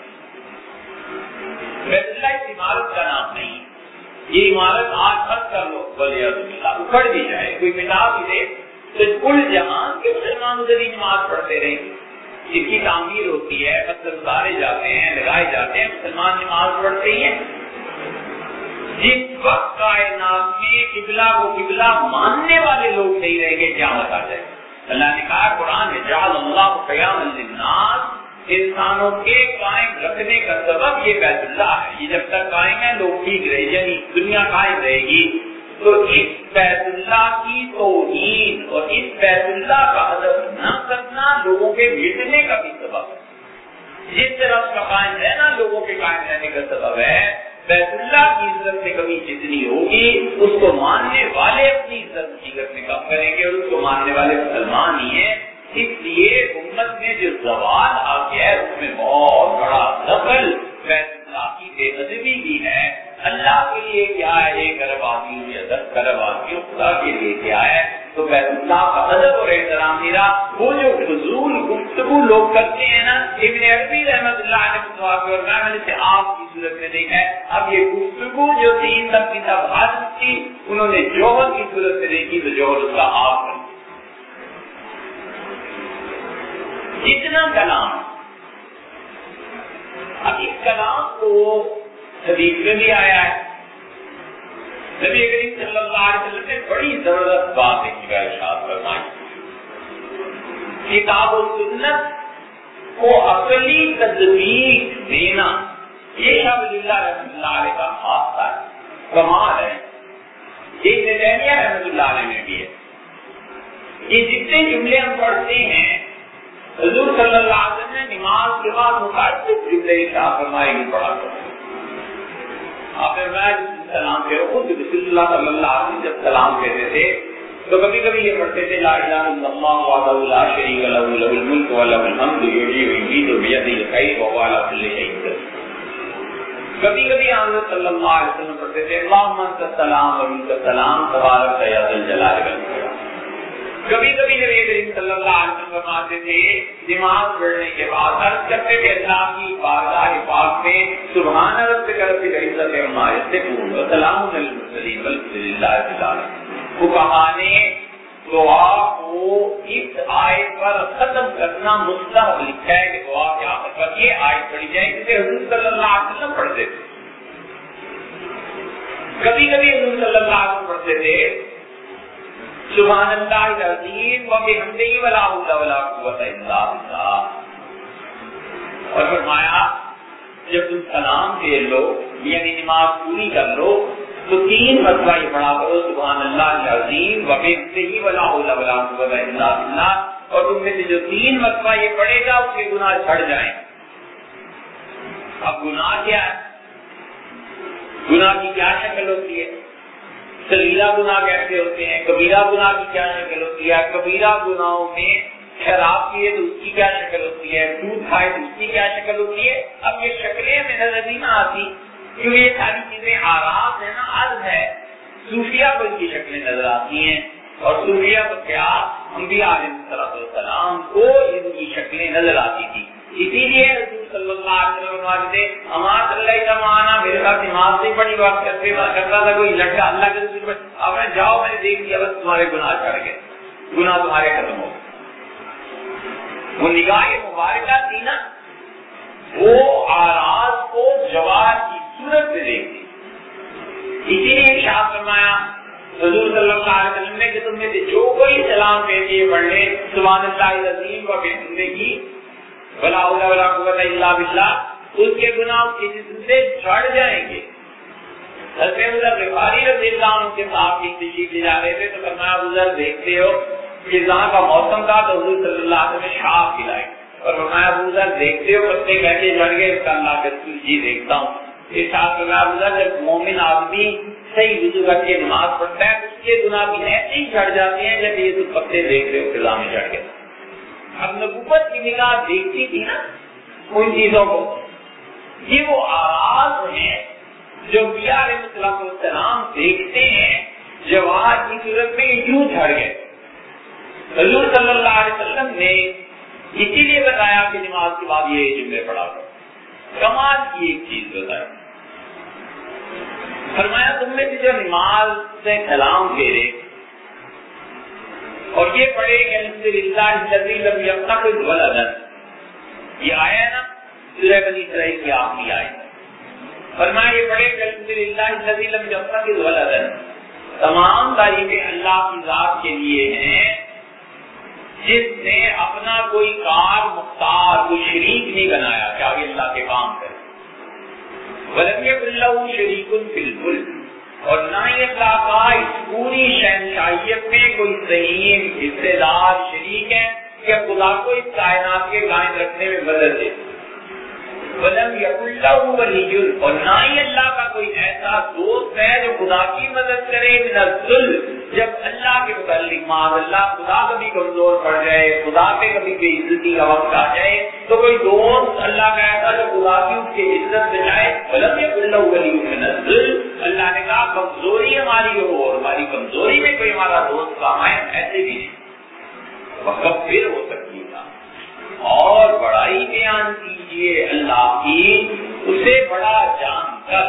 بیت اللہ اس عمارت کا نام نہیں, یہ عمارت آج خط کر لو ولیعذ باللہ اکھڑ بھی جائے, کوئی مٹا بھی دے تو کل جہان کے مسلمان ادھر ہی نماز پڑھتے رہیں. جس کی تعمیر ہوتی ہے, پتھر اتارے جاتے ہیں, لگائے جاتے ہیں, مسلمان نماز پڑھتے ہیں. جس وقت کائنات میں قبلہ کو قبلہ ماننے والے لوگ نہیں رہیں گے قیامت آ جائے. اللہ نے کہا قرآن میں جعل اللہ قیاما للناس, انسانوں کے قائم رکھنے کا سبب یہ بیت اللہ ہے. یہ جب تک قائم ہے لوگ ٹھیک رہے, یعنی دنیا قائم رہے گی. تو اس بیت اللہ کی توہین اور اس بیت اللہ کا ادب نہ کرنا لوگوں کے مٹنے کا بھی سبب ہے. جس طرح اس کا قائم رہنا لوگوں کے قائم رہنے کا سبب ہے. بیت اللہ کی عزت میں کمی جتنی ہوگی اس کو ماننے والے اپنی عزت کی کرنے کم کریں گے, اور اس کو ماننے والے مسلمان ہی ہیں. اس لیے امت میں جو زوال آ گیا ہے اس میں بہت بڑا دخل بیت اللہ کی بے ادبی بھی ہے. اللہ کے لیے کیا ہے, 1 ارب آدمی یا 10 ارب آدمی, خدا کے لیے کیا ہے. تو بیت اللہ کا ادب اور احترام میرا وہ جو فضول گفتگو لوگ کرتے ہیں نا, ابن عربی رحمۃ اللہ علیہ اور میں نے آپ کی صورت میں دیکھا ہے. اب یہ گفتگو جو تھی سب کی سب حاصل تھی, انہوں نے جوہر کی صورت میں دیکھی تو جوہر اس کا آپ کر جتنا کلام. اب اس کلام کو حدیث میں بھی آیا ہے. نبی کریم صلی اللہ علیہ وسلم نے بڑی زبردست بات ایک ارشاد فرمائی. کتاب و سنت کو عقلی تطبیق دینا یہ شاہ ولی اللہ رحمۃ اللہ علیہ کا خاصہ ہے, کمال ہے. یہ ابن تیمیہ رحمۃ اللہ علیہ میں بھی ہے. یہ جتنے جملے ہم پڑھتے ہیں حضور صلی اللہ علیہ وسلم نے نماز کے بعد متعدد جملے ارشاد فرمائے گی پڑھا کرتے. آپ سلام کہو, خود رسول اللہ صلی اللہ علیہ وسلم جب سلام کہتے تھے تو کبھی کبھی یہ پڑھتے تھے لا الہ الا اللہ وحدہ لا شریک لہ لہ الملک و لہ الحمد یحیی و یمیت بیدہ الخیر وہو علی کل شیء قدیر. کبھی کبھی آپ صلی اللہ علیہ وسلم پڑھتے تھے اللہم انت السلام و منک السلام تبارک یا ذا الجلال والاکرام. کبھی کبھی نبی کریم صلی اللہ علیہ وسلم فرماتے تھے نماز پڑھنے کے بعد عرض کرتے تھے اللہ کی بارگاہ پاک میں سبحان ربک رب العزت عما یصفون وسلام علی المرسلین والحمد للہ رب العالمین. فقہا نے دعا کو اس آیت پر ختم کرنا مستحب لکھا ہے کہ دعا کے آخر پر یہ آیت پڑھی جائے جسے حضور صلی اللہ علیہ وسلم پڑھتے تھے. کبھی کبھی حضور صلی اللہ علیہ وسلم پڑھتے تھے سبحان اللہ العظیم و بحمدہ ولا حول ولا قوت الا باللہ. اور فرمایا جب تم سلام پھیر لو یعنی نماز پوری کر لو تو 3 مرتبہ یہ پڑھا کرو سبحان اللہ العظیم و بحمدہ ولا حول ولا قوت الا باللہ. اور تم میں سے جو 3 مرتبہ یہ پڑھے گا اس کے گناہ چھڑ جائیں. اب گناہ کیا ہے, گناہ کی کیا شکل ہوتی ہے, صغیرہ گناہ کیسے ہوتے ہیں, کبیرہ گناہ کی کیا شکل ہوتی ہے, کبیرہ گناہوں میں شراب پیے تو اس کی کیا شکل ہوتی ہے, دودھ کھائے تو اس کی کیا شکل ہوتی ہے. اب یہ شکلیں میں نظر نہیں نہ آتی. کیونکہ یہ ساری چیزیں آراز ہے نا، عرض ہے، صوفیہ کو ان کی شکلیں نظر آتی ہیں، اور صوفیہ کو کیا انبیاء علیہ السلام کو ان کی شکلیں نظر آتی تھی. اسی لیے رسول صلی اللہ علیہ وسلم فرماتے تھے ہمارا اللہ جمانا میرے ساتھ نماز نہیں پڑھی بات کرتا تھا کوئی لڑکا اللہ کے رسول پر، اب میں جاؤ میں نے دیکھ لیا بس تمہارے گناہ چڑھ گئے، گناہ تمہارے ختم ہو گئے. وہ نگاہ مبارکہ تھی نا، وہ آراز کو جواہر کی صورت میں دیکھتی. اسی لیے ارشاد فرمایا حضور صلی اللہ علیہ وسلم نے کہ تم میں سے جو کوئی سلام پیش پڑھ لے سبحان اللہ العظیم و بحمدہ ولا حول ولا قوت الا باللہ، اس کے گناہ اس کے جسم سے جھڑ جائیں گے. حضرت غفاری رضی اللہ عنہ کے ساتھ ایک تشریف لے جا رہے تھے تو فرمایا حضور دیکھتے ہو کہ جہاں کا موسم تھا تو حضور صلی اللہ علیہ وسلم نے شاخ کھلائی اور فرمایا حضور دیکھتے ہو پتے کیسے جھڑ گئے، اس کا اللہ کے رسول جی دیکھتا ہوں. جب مومن آدمی صحیح وضو کر کے نماز پڑھتا ہے اس کے گناہ بھی ایسے ہی جھڑ جاتے ہیں جب یہ تو پتے دیکھ رہے ہو فضا میں جھڑ گئے. اب نبوت کی نگاہ دیکھتی تھی نا ان چیزوں کو، یہ وہ آراز ہیں جو انبیاء علیہ السلام دیکھتے ہیں جواہر کی صورت میں یوں جھڑ گئے. حضور صلی اللہ علیہ وسلم نے اسی لیے بتایا کہ نماز کے بعد یہ جملے پڑھا کرو. کمال کی ایک چیز بتائی، فرمایا تم میں سے جو نماز سے سلام پھیرے اور یہ پڑھے کہ الحمدللہ الذی لم یتخذ ولدا، یہ آیا نا سورہ بنی اسرائیل کی آخری آیت. فرمایا یہ پڑھے کہ الحمدللہ الذی لم یتخذ ولدا، تمام تعریفیں اللہ کی ذات کے لیے ہیں جس نے اپنا کوئی کار مختار کوئی شریک نہیں بنایا کہ آگے اللہ کے کام کرے. وَلَمْ يَكُنْ لَهُ شَرِيكٌ فِي الْمُلْكِ، اور نہ ہی اللہ کا اس پوری شہنشاہیت میں کوئی ضعیم حصے دار شریک ہے کہ خدا کو اس کائنات کے قائم رکھنے میں مدد دے. وَلَمْ يَكُنْ لَهُ وَلِيٌّ، اور نہ ہی اللہ کا کوئی ایسا دوست ہے جو خدا کی مدد کرے من الذل، جب اللہ کے متعلق معاذ اللہ خدا کبھی کمزور پڑ جائے، خدا پہ کبھی بے عزتی کا وقت آ جائے تو کوئی دوست اللہ کا ایسا جو خدا کی اس کی عزت بچائے. وَلَمْ يَكُنْ لَهُ وَلِيٌّ مِنَ الذل، اللہ نے کہا کمزوری ہماری ہو اور ہماری کمزوری میں کوئی ہمارا دوست کام ہے ایسے بھی نہیں. وقت پھر ہو سکتی تھا اور بڑائی بیان کیجیے اللہ کی، اسے بڑا جان کر،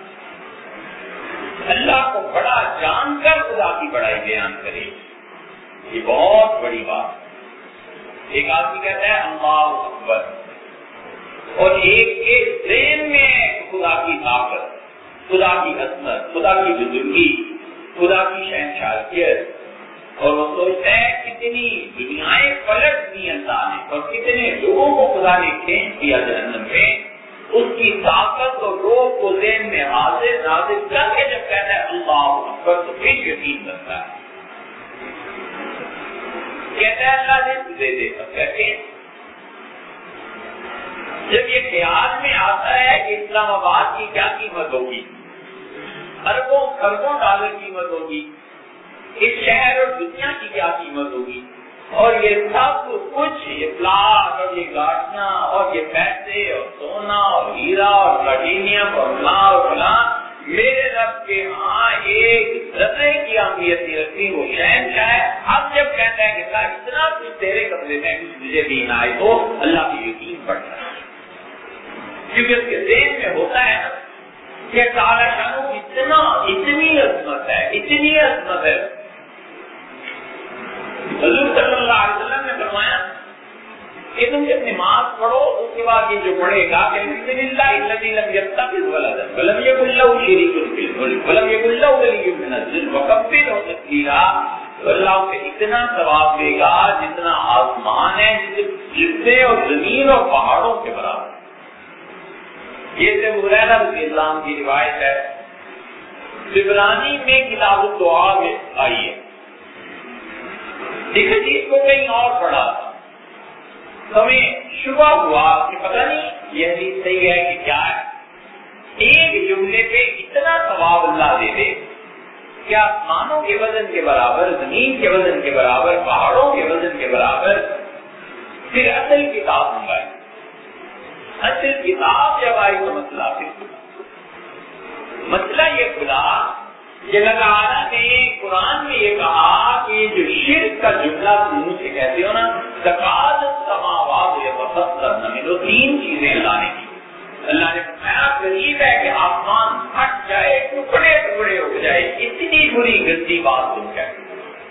اللہ کو بڑا جان کر خدا کی بڑائی بیان کرے، یہ بہت بڑی بات. ایک آدمی کہتا ہے اللہ اکبر اور ایک کے ذہن میں خدا کی طاقت، خدا کی عظمت، خدا کی بزرگی، خدا کی شہنشاہیت، اور وہ سوچتا ہے کتنی دنیایں پلٹ دی اللہ نے اور کتنے لوگوں کو خدا نے کھینچ دیا جہنم میں. اس کی طاقت اور روح کو ذہن میں حاضر نازل کر کے جب کہتا ہے اللہ اکبر تو پھر یقین بنتا ہے. کہتا ہے اللہ دے دے سب کہتے ہیں. جب یہ خیال میں آتا ہے کہ اسلام آباد کی کیا قیمت ہوگی، اربوں خربوں ڈالر قیمت ہوگی، اس شہر اور دنیا کی کیا قیمت ہوگی، اور یہ سب کچھ، یہ پلاٹ اور یہ گاڑیاں اور یہ پیسے اور سونا اور ہیرا اور پلاٹینیم اور فلاں اور فلاں میرے رب کے ہاں ایک ذرے کی اہمیت نہیں رکھتی، وہ شہنشاہ ہے. اب جب کہتا ہے کہ اللہ اتنا کچھ تیرے قبضے میں کچھ مجھے بھی نہ آئے تو اللہ کی یقین بڑھتا ہے، کیونکہ اس کے ذہن میں ہوتا ہے نا کہ تعالیٰ شانو اتنی عظمت ہے، اتنی عظمت ہے. حضور صلی اللہ علیہ وسلم نے فرمایا کہ تم جب نماز پڑھو اس کے بعد یہ جو پڑھے گا کہ الحمدللہ الذی لم یتخذ ولدا ولم یکن له شریک فی الملک ولم یکن له ولی من الذل وکبرہ تکبیرا، اللہ اسے اتنا ثواب دے گا جتنا آسمان ہے، جتنے اور زمین اور پہاڑوں کے برابر. یہ سے ہریرہ رضی اللہ عنہ کی روایت ہے، عبرانی میں کتاب الدعاء میں آئی ہے. ایک حدیث کو کہیں اور پڑھا تھا، ہمیں شبہ ہوا کہ پتہ نہیں یہ حدیث صحیح ہے کہ کیا ہے. ایک جملے پہ اتنا ثواب اللہ دے دے کہ آسمانوں کے وزن کے برابر، زمین کے وزن کے برابر، پہاڑوں کے وزن کے برابر. پھر اصل کتاب منگائی. اصل کتاب جب آئی تو مسئلہ پھر یہ کھلا کہ اللہ تعالیٰ نے قرآن میں یہ کہا کہ جو شرک کا جملہ منہ سے کہتے ہو نا، تکاد السماوات یتفطرن من، تین چیزیں اللہ نے کی. اللہ نے فرمایا قریب ہے کہ آسمان پھٹ جائے، ٹکڑے ٹکڑے ہو جائے، اتنی بری گندی بات تم کہتے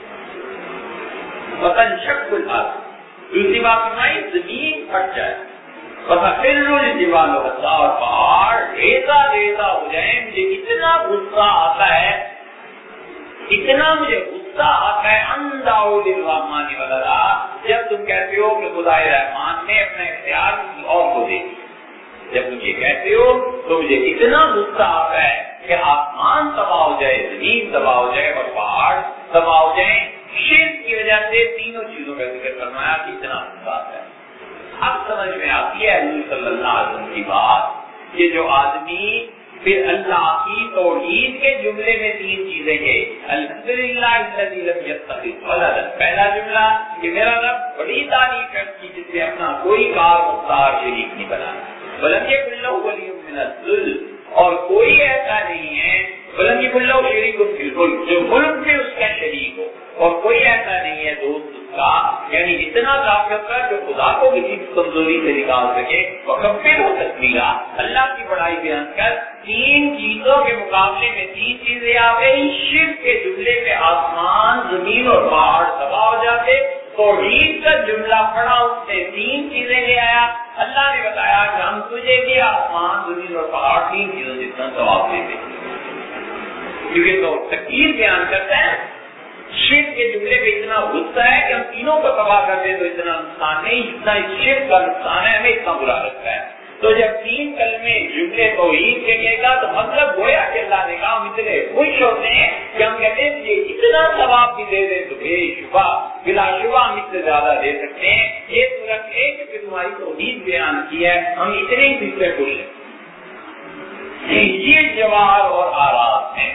ہو. وتنشق الارض، دوسری بات فرمائی زمین پھٹ جائے. وتخر الجبال هدا، اور پہاڑ ریزہ ریزہ ہو جائیں. مجھے اتنا غصہ آتا ہے، اتنا مجھے غصہ آتا ہے انداؤ للرحمن ولدا، جب تم کہتے ہو کہ خدائے رحمان نے اپنا اختیار کسی اور کو دے دیا. جب تم یہ کہتے ہو تو مجھے اتنا غصہ آتا ہے کہ آسمان تباہ ہو جائے، زمین تباہ ہو جائے اور پہاڑ تباہ ہو جائیں. شرک کی وجہ سے تینوں چیزوں کا ذکر فرمایا کہ اتنا غصہ آتا ہے. اب سمجھ میں آتی ہے حضور صلی اللہ علیہ وسلم کی بات کہ جو آدمی پھر اللہ کی توحید کے جملے میں تین چیزیں ہیں، الحمدللہ الذی لم یتخذ ولدا، پہلا جملہ کہ میرا رب بڑی تعریف ہے اس کی جس نے اپنا کوئی کار مختار شریک نہیں بنایا، ولم یکن لہ ولی من الذل، اور کوئی ایسا نہیں ہے ولم یکن لہ شریک فی الملک، جو ملک میں اس کا شریک ہو، اور کوئی ایسا نہیں ہے دوست کا، یعنی اتنا طاقتور جو خدا کو کسی کمزوری سے نکال سکے. وکبر ہو تکبیرا، اللہ کی بڑائی بیان کر. تین چیزوں کے مقابلے میں تین چیزیں آ گئی. شرک کے جملے پہ آسمان زمین اور پہاڑ تباہ ہو جاتے. توحید کا جملہ پڑا، اس سے تین چیزیں لے آیا. اللہ نے بتایا کہ ہم تجھے بھی آسمان زمین اور پہاڑ تین چیزوں سے اتنا ثواب دیتے، کیونکہ تو تقدیر بیان کرتا ہے. شرک کے جملے پہ اتنا غصہ ہے کہ ہم تینوں کو تباہ کر دیں تو اتنا نقصان نہیں، جتنا اس شرک کا نقصان ہے ہمیں اتنا برا لگتا ہے. تو جب تین کلمے جملے توحید کے کہے گا تو مطلب گویا کہ اللہ نے کہا ہم اتنے خوش ہوتے ہیں کہ ہم کہتے ہیں یہ اتنا ثواب بھی دے دیں تو بے شبہ بلا شبہ ہم اس سے زیادہ دے سکتے ہیں. یہ صورت ہے کہ تمہاری توحید بیان کی ہے، ہم اتنے ہی اس سے خوش ہیں. یہ جواہر اور آراز ہیں.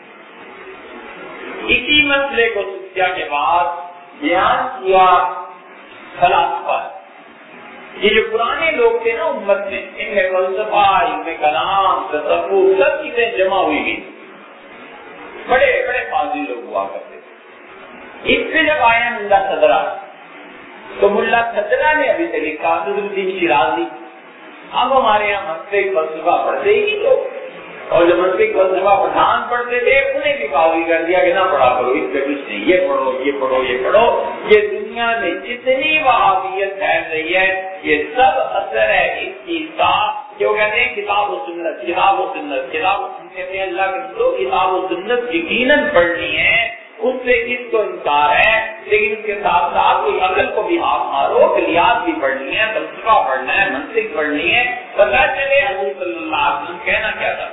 اسی مسئلے کو صوفیہ کے بعد بیان کیا فلاسفہ. یہ جو پرانے لوگ تھے نا امت میں، ان میں فلسفہ، ان میں کلام، تصوف، سب چیزیں جمع ہوئی گئی. بڑے بڑے فاضل لوگ ہوا کرتے تھے. اس سے جب آیا ملا صدرہ، تو ملا صدرہ نے ابھی تک لکھا صدرالدین شیرازی. اب ہمارے یہاں منطق فلسفہ پڑھتے ہی نہیں لوگ، اور جو منطق فلسفہ پٹھان پڑھتے تھے انہیں بھی قاضی کر دیا کہ نہ پڑھا کرو، اس پہ کچھ نہیں، یہ پڑھو یہ پڑھو یہ پڑھو. یہ دنیا میں جتنی وہابیت پھیل رہی ہے یہ سب اثر ہے اس چیز کا کہ وہ کہتے ہیں کتاب و سنت، کتاب و سنت، کتاب و سنت. کہتے ہیں اللہ کے تو کتاب و سنت یقیناً پڑھنی ہے، اس سے کس کو انکار ہے، لیکن اس کے ساتھ ساتھ کوئی عقل کو بھی ہاتھ مارو، کلیات بھی پڑھنی ہے، فلسفہ پڑھنا ہے، منطق پڑھنی ہے. پتہ چلے حضور صلی اللہ علیہ وسلم کہنا کیا تھا.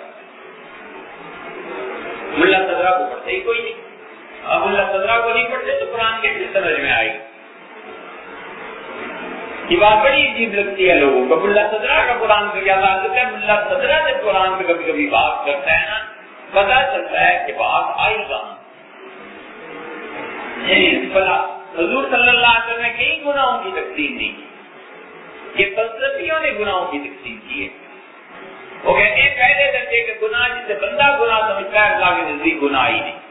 ملا صدرہ کو پڑھتے ہی کوئی نہیں. اب ملا صدرہ کو نہیں پڑھتے تو قرآن کیسے سمجھ میں آئی. یہ بات بڑی عجیب لگتی ہے لوگوں کو. ملا صدرہ کا قرآن سے کیا تعلق ہے؟ ملا صدرہ جب قرآن سے کبھی کبھی بات کرتا ہے نا، پتا چلتا ہے کہ بات آئی کہاں. حضور صلی اللہ علیہ وسلم نے کئی گناہوں کی تقسیم نہیں کی، یہ فلسفیوں نے گناہوں کی تقسیم کی ہے. وہ کہتے ہیں پہلے درجے کے گناہ جسے بندہ گناہ سمجھتا ہے اللہ کے نزدیک گناہ ہی نہیں.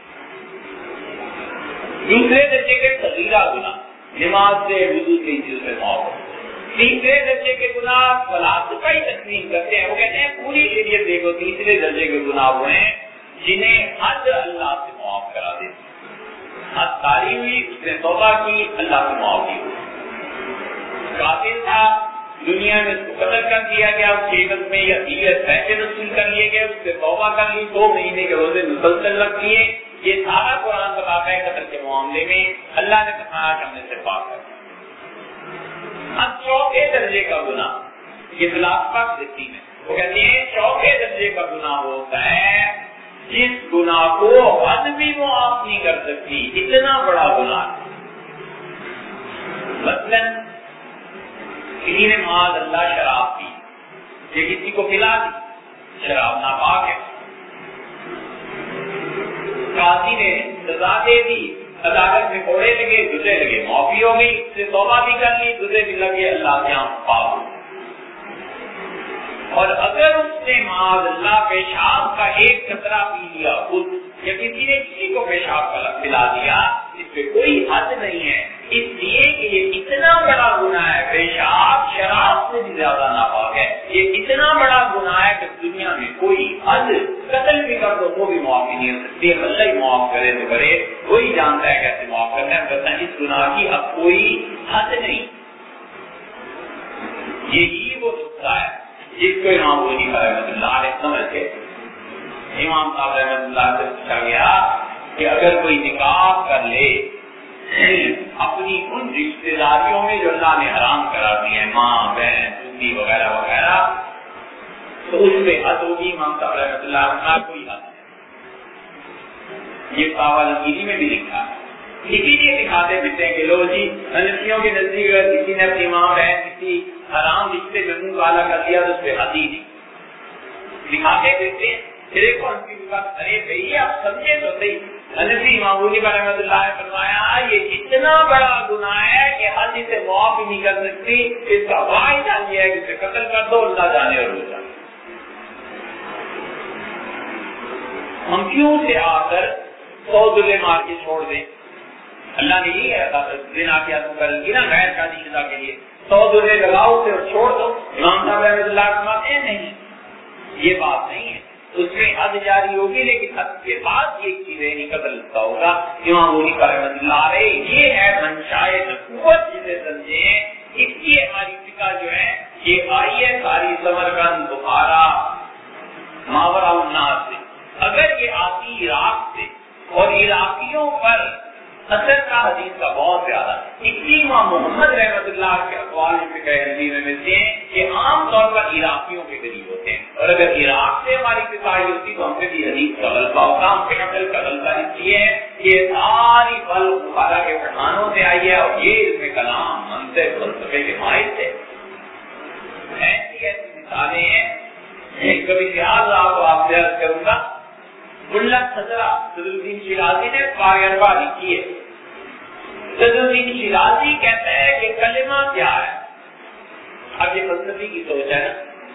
دوسرے درجے کے صغیرہ گناہ، نماز سے وضو سے چیزوں سے معاف. تیسرے درجے کے گناہ فلاسفہ ہی تقسیم کرتے ہیں. وہ کہتے ہیں پوری شریعت دیکھو تیسرے درجے کے گناہ وہ ہیں جنہیں حد اللہ سے معاف کرا دیتے. حد تاری ہوئی، اس نے توبہ کی، اللہ سے معافی ہوئی. قاتل تھا، دنیا میں اس کو قتل کر دیا گیا، اس کی عبادت میں یا دیت پیسے وصول کر لیے گئے، اس سے توبہ کر لی، 2 مہینے کے روزے مسلسل رکھ لیے. یہ سارا قرآن بتاتا ہے قتل کے معاملے میں اللہ نے فرمایا کہ ہم نے سے پاک کر. اب چوتھے درجے کا گناہ یہ فلاسفہ تقسیم ہے. وہ کہتے ہیں چوتھے درجے کا گناہ ہوتا ہے جس گناہ کو حد بھی معاف نہیں کر سکتی، اتنا بڑا گناہ. مثلاً کسی نے معاذ اللہ شراب پی، یہ کسی کو پلا دی، شراب ناپاک ہے. قاضی نے سزا دے دی، عدالت میں کوڑے لگے، دھلے لگے، معافی ہو گئی، اس سے توبہ بھی کر لی، دھلے بھی لگے، اللہ کے یہاں پاک. اور اگر اس نے معاذ اللہ پیشاب کا ایک قطرہ پی لیا خود یا کسی نے کسی کو پیشاب کا پلا دیا، اس پہ کوئی حد نہیں ہے، اس لیے کہ یہ اتنا بڑا گناہ ہے، پیشاب شراب سے بھی زیادہ ناپاک ہے، یہ اتنا بڑا گناہ ہے کہ دنیا میں کوئی حد، قتل بھی کر دو وہ بھی معاف نہیں ہو سکتی، اللہ ہی معاف کرے تو کرے، وہی جانتا ہے کیسے معاف کرنا ہے، کہتا ہے اس گناہ کی اب کوئی حد نہیں۔ یہی وہ نقطہ ہے جس کو امام ابو حنیفہ رحمۃ اللہ علیہ سمجھ کے امام صاحب رحمۃ اللہ سے پوچھا گیا کہ اگر کوئی نکاح کر لے اپنی ان رشتے داریوں میں جو اللہ نے حرام کرا دی ہے، ماں بہن پوتی وغیرہ وغیرہ، تو اس پہ حد ہوگی؟ امام صاحب رحمۃ اللہ علیہ کوئی حد نہیں۔ یہ فتاوی میں بھی لکھا ہے، اسی لیے دکھاتے پھرتے ہیں کہ لو جی حنفیوں کے نزدیک اگر کسی نے اپنی ماں بہن کسی حرام رشتے میں منہ کالا کر دیا تو اس پہ حد ہی نہیں، دکھاتے پھرتے ہیں۔ دیکھو ان کی بات، ارے بھائی آپ سمجھے تو صحیح، حنفی امام ابو حنیفہ رحمۃ اللہ نے فرمایا یہ اتنا بڑا گناہ ہے کہ حد اسے معاف ہی نہیں کر سکتی، اس کا واحد حل یہ ہے کہ اسے قتل کر دو، اللہ جانے اور وہ جانے۔ ہم کیوں سے آ کر 100 دلے مار کے چھوڑ دیں؟ اللہ نے یہی زنا کیا تو کر گی نا غیر شادی شدہ کے لیے 100 دلے لگاؤ اسے اور چھوڑ دو۔ امام صاحب رحمۃ اللہ فرماتے ہیں نہیں، یہ بات نہیں ہے، اس میں حد جاری ہوگی لیکن حد کے بعد یہ چیزیں نہیں قتل کا ہوگا۔ امام ابو حنیفہ رحمۃ اللہ علیہ یہ ہے منشائے نبوت جسے سمجھیں، اس لیے ہماری فقہ جو ہے یہ آئی ہے ساری سمرقند بخارا ماورا الناس سے، اگر یہ آتی عراق سے اور عراقیوں پر اثر کا حدیث کا بہت زیادہ، اس لیے امام محمد رحمۃ اللہ کے اقوال فقہ حنفی میں ملتے ہیں کہ عام طور پر عراقیوں کے قریب ہوتے ہیں، اور اگر عراق سے ہماری فقہ ہوتی تو ہم پہ بھی حدیث کا غلطہ ہوتا، ہم پہ عقل کا غلطہ اس لیے ہے کہ یہ ساری بل بخارا کے پٹھانوں سے آئی ہے اور یہ اس میں کلام منطق فلسفے کے ماہر تھے۔ ایسی ایسی مثالیں ہیں، کبھی خیال آپ سے عرض کروں گا، ملا خزرہ صدر الدین شیرازی نے فارغ لکھی ہے۔ صدر الدین شیرازی کہتا ہے کہ کلمہ کیا ہے؟ اب یہ فلسفی کی سوچ ہے نا،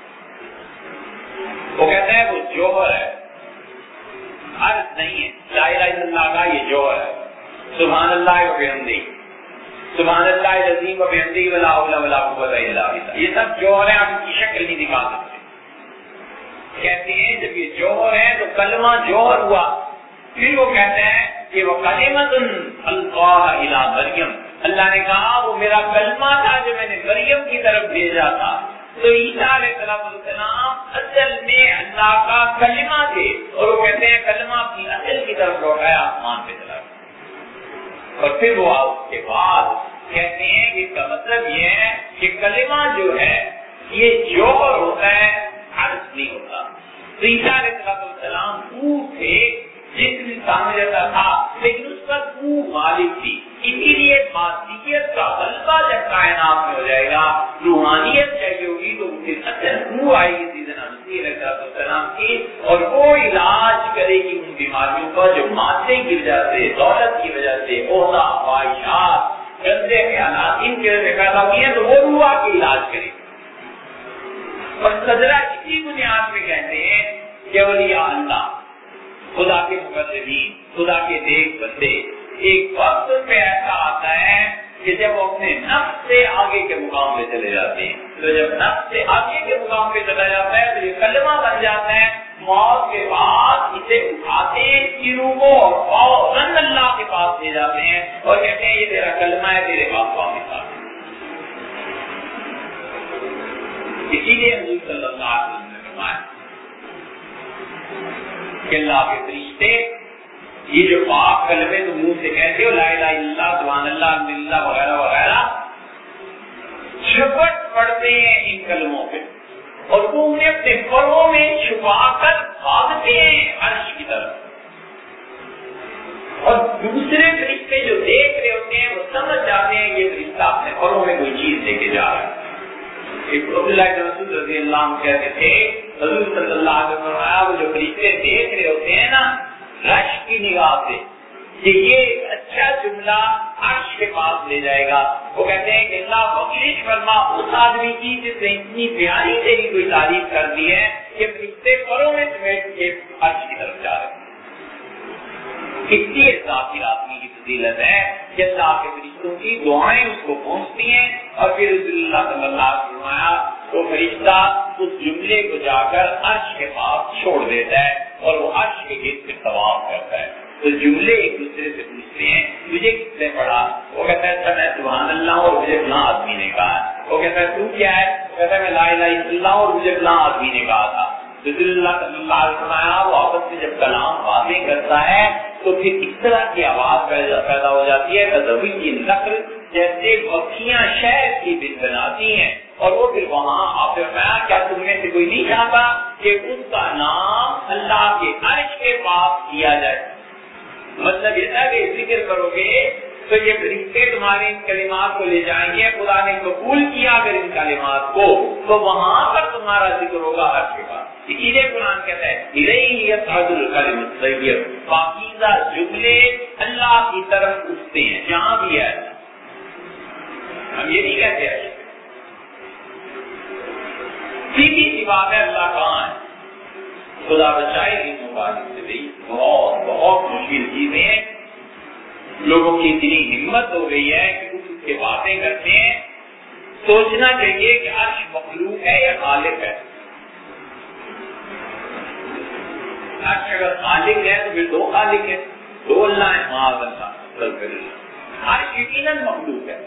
وہ کہتا ہے وہ جوہر ہے، عرض نہیں ہے، لا الہ الا اللہ کا یہ جوہر ہے، سبحان اللہ و بحمدہ، سبحان اللہ العظیم و بحمدہ ولا حول ولا قوت الا باللہ، یہ سب جوہر ہیں، آپ کی شکل نہیں دکھا سکتے۔ کہتے ہیں جب یہ جوہر ہے تو کلمہ جوہر ہوا، پھر وہ کہتے ہیں کہ وہ کلمۃ القاها الی مریم، اللہ نے کہا وہ میرا کلمہ تھا جو میں نے مریم کی طرف بھیجا تھا۔ تو عیسیٰ علیہ السلام اصل میں اللہ کا کلمہ تھے، اور وہ کہتے ہیں کلمہ اپنی اصل کی طرف لوٹایا، آسمان پہ چلا گیا۔ اور پھر وہ اس کے بعد کہتے ہیں کہ اس کا مطلب یہ ہے کہ کلمہ جو ہے یہ جوہر ہوتا ہے، عرض نہیں ہوتا۔ تو عیسیٰ علیہ السلام روح تھے، جسم سامنے جاتا تھا لیکن اس پر روح مالک تھی، اسی لیے مادیت کا غلبہ جب کائنات میں ہو جائے گا، روحانیت چاہیے ہوگی تو پھر اصل روح آئے گی سیدنا مسیح علیہ السلام کی، اور وہ علاج کرے گی ان بیماریوں کا جو مادے کی وجہ سے، دولت کی وجہ سے، عہدہ، خواہشات، گندے خیالات ان کی وجہ سے پیدا ہوئی ہیں، تو وہ روح آ کے علاج کرے گی۔ اور خضرہ اسی بنیاد میں کہتے ہیں کہ اولیاء اللہ، خدا کے مقربین، خدا کے نیک بندے، ایک وقت پہ ایسا آتا ہے کہ جب وہ اپنے نفس سے آگے کے مقام پہ چلے جاتے ہیں، تو جب نفس سے آگے کے مقام پہ چلا جاتا ہے تو یہ کلمہ بن جاتا ہے، موت کے بعد اسے اٹھاتے ہیں اس کی روح کو اور فوراً اللہ کے پاس لے جاتے ہیں اور کہتے ہیں یہ تیرا کلمہ ہے، تیرے پاس واپس آ۔ اسی لیے حضور صلی اللہ علیہ وسلم نے فرمایا کہ اللہ کے فرشتے یہ جو پاک کلمے تو منہ سے کہتے ہو لا الہ الا اللہ سبحان اللہ الحمدللہ وغیرہ وغیرہ، جھپٹ پڑتے ہیں ان کلموں پہ اور وہ انہیں اپنے پروں میں چھپا کر بھاگتے ہیں عرش کی طرف، اور دوسرے فرشتے جو دیکھ رہے ہوتے ہیں وہ سمجھ جاتے ہیں یہ فرشتہ اپنے پروں میں کوئی چیز لے کے جا رہا ہے۔ عبداللہ بن مسعود رضی اللہ عنہ کہتے تھے حضور صلی اللہ علیہ وسلم وہ جو فرشتے دیکھ رہے ہوتے ہیں نا رش کی نگاہ سے کہ یہ ایک اچھا جملہ عرش کے پاس لے جائے گا. وہ کہتے ہیں کہ اللہ بخشش فرما اس آدمی کی جس نے اتنی پیاری تیری کوئی تعریف کر دی ہے کہ فرشتے پروں میں سمیٹ کے عرش کی طرف جا رہے ہیں. کتنی ذاتی آدمی کی فضیلت ہے کہ اللہ کے فرشتوں کی دعائیں اس کو پہنچتی ہیں اور پھر رسول اللہ صلی اللہ علیہ وسلم فرمایا تو فرشتہ اس جملے کو جا کر عرش کے پاس چھوڑ دیتا ہے اور وہ عرش کے گرد پہ طواف کرتا ہے. تو جملے ایک دوسرے سے پوچھتے ہیں تجھے کس نے پڑھا؟ وہ کہتا ہے اچھا میں سبحان اللہ اور مجھے فلاں آدمی نے کہا. وہ کہتا ہے تو کیا ہے؟ وہ کہتا ہے میں لا الہ الا اللہ اور مجھے فلاں آدمی نے کہا تھا. رسول اللہ صلی اللہ علیہ وسلم وہ آپس میں جب کلام باتیں کرتا ہے تو پھر اس طرح کی آواز پیدا ہو جاتی ہے تذوی کی نقل جیسے مکھیاں شہد کی بن بناتی ہیں. اور وہ پھر وہاں آپ نے فرمایا کیا تم میں سے کوئی نہیں چاہتا کہ اس کا نام اللہ کے عرش کے پاس لیا جائے؟ مطلب یہ تھا کہ ذکر کرو گے تو یہ فرشتے تمہارے ان کلمات کو لے جائیں گے. خدا نے قبول کیا اگر ان کلمات کو تو وہاں پر تمہارا ذکر ہوگا عرش کے پاس. اسی لیے قرآن کہتا ہے الیہ یصعد الکلم الطیب پاکیزہ جملے اللہ کی طرف اٹھتے ہیں جہاں بھی ہے. ہم یہ نہیں کہتے ہیں سیدھی سی بات ہے اللہ کہاں ہے. خدا بچائے ان مبارک سے بھی بہت بہت مشکل چیزیں ہیں. لوگوں کی اتنی ہمت ہو گئی ہے کہ کچھ اس کے باتیں کرتے ہیں. سوچنا چاہیے کہ عرش مخلوق ہے یا خالق ہے. عرش اگر خالق ہے تو پھر دو خالق ہے, دو اللہ ہے. معاذ اللہ. عرش یقیناً مخلوق ہے.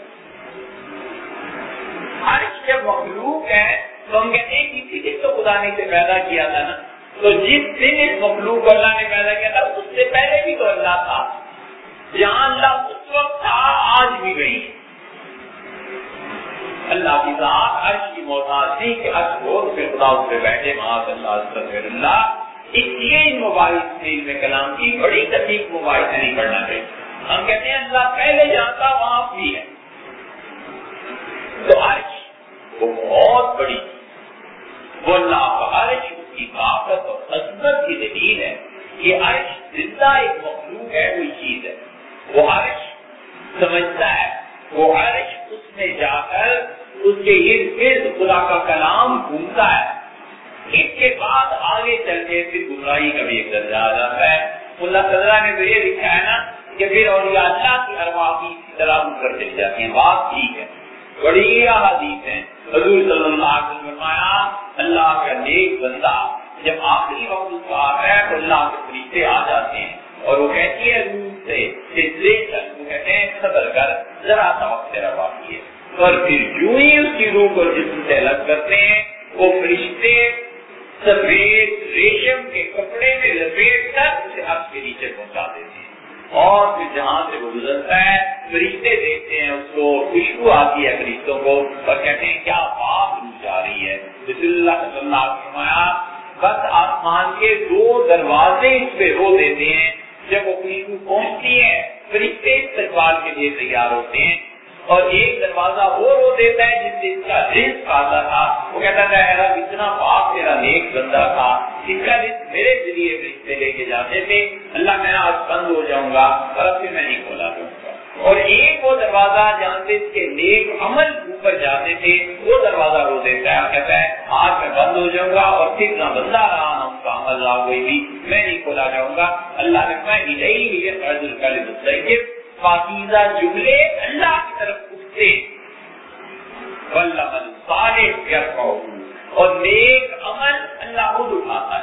عرش جب مخلوق ہے تو ہم کہتے ہیں کسی دن تو خدا نے اسے پیدا کیا تھا نا. تو جس دن اس مخلوق کو اللہ نے پیدا کیا تھا اس سے پہلے بھی تو اللہ تھا. جہاں اللہ اس وقت تھا آج بھی وہی. اللہ کی ذات عرش کی محتاج نہیں کہ عرش ہو تو پھر خدا اس پہ بیٹھے. معاذ اللہ استغفر اللہ. اس لیے ان مباحث میں علم کلام کی بڑی دقیق مباحث نہیں پڑھنا چاہیے. ہم کہتے ہیں اللہ پہلے جانتا وہاں بھی ہے. تو عرش وہ بہت بڑی وہ اللہ کا عرش اس کی طاقت اور عظمت کی دلیل ہے. یہ عرش زندہ ایک مخلوق ہے, کوئی چیز ہے. وہ عرش سمجھتا ہے, وہ عرش اس میں جا کر اس کے ارد گرد خدا کا کلام گھومتا ہے. اس کے بعد آگے چل کے پھر گمراہی کا بھی ایک درجہ آ جاتا ہے. اللہ تعالیٰ نے تو یہ لکھا ہے نا کہ پھر اولیاء اللہ کی ارواح بھی اسی طرح اوپر چلی جاتی ہیں. بات ٹھیک ہے, بڑی احادیث ہیں. حضور صلی اللہ علیہ وسلم فرمایا اللہ کا نیک بندہ جب آخری وقت اس کا آتا ہے تو اللہ کے فرشتے آ جاتے ہیں اور وہ کہتی ہے روح سے وہ کہتے ہیں صبر کر ذرا سا وقت تیرا باقی ہے. اور پھر جو ہی اس کی روح کو جسم سے الگ کرتے ہیں وہ فرشتے سفید ریشم کے کپڑے میں لپیٹ کر اسے عرش کے نیچے پہنچا دیتے ہیں. اور پھر جہاں سے وہ گزرتا ہے فرشتے دیکھتے ہیں اس کو, خوشبو آتی ہے فرشتوں کو اور کہتے ہیں کیا پاک روح جا رہی ہے. رسول اللہ صلی اللہ علیہ وسلم فرمایا بس آسمان کے دو دروازے اس پہ رو دیتے ہیں. جب وہ خوشبو پہنچتی ہے فرشتے استقبال کے لیے تیار ہوتے ہیں اور ایک دروازہ وہ رو دیتا ہے جس سے اس کا رزق آتا تھا. وہ کہتا تھا اے رب اتنا پاک تیرا نیک بندہ تھا, اس کا رزق میرے ذریعے فرشتے لے کے جاتے تھے. اللہ میں آج بند ہو جاؤں گا اور اب پھر میں نہیں کھولا دوں گا. اور ایک وہ دروازہ جہاں سے اس کے نیک عمل اوپر جاتے تھے وہ دروازہ رو دیتا ہے اور کہتا ہے آج میں بند ہو جاؤں گا اور پھر نہ بندہ رہا نہ اس کا عمل رہا کوئی بھی, میں نہیں کھولا جاؤں گا. اللہ نے فرمایا پاکیزہ جملے اللہ کی طرف اٹھتے والعمل الصالح یرفعہ اور نیک عمل اللہ خود اٹھاتا ہے.